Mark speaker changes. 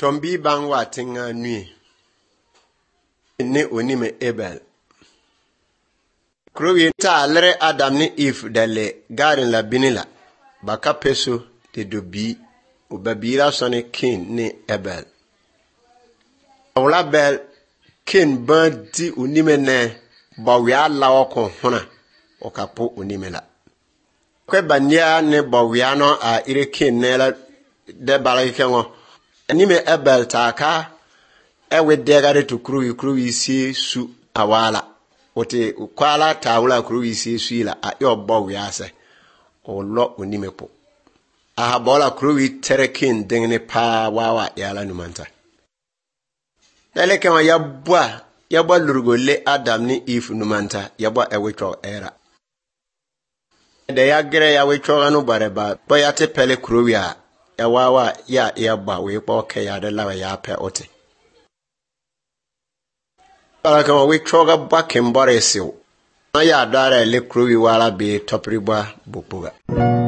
Speaker 1: Tombi bangwa tinga nui. Ne onime Abel. Krowi ta alere Adam ni Eve dale garin la binila. Baka peso de dobi. Ubabira sone Cain ni Abel. Awla bel Cain bandi onime ne bawya lawo kon hona. Okapo onime la. Kwe banya ne bawya no a ire Cain ne la de balake ngo. Onime Abel taka ewe degare to kruwi si su awala. Ote kwala tawula kruwi si su ila a yo bawya se. O lo onime po. Aha bola kruwi terekin dengne pa wawa yala numanta. Dale kema yabwa lurgole Adam ni Eve numanta yabwa ewecho era. De yagre ya wecho anu bareba boyate pele kruwi ya wawa ya yabwa wepo ke ya de lawa ya pe ote. Ala kama wecho ga bwa kembore siu. Na ya dare le kruwi wala be topriba bupuga.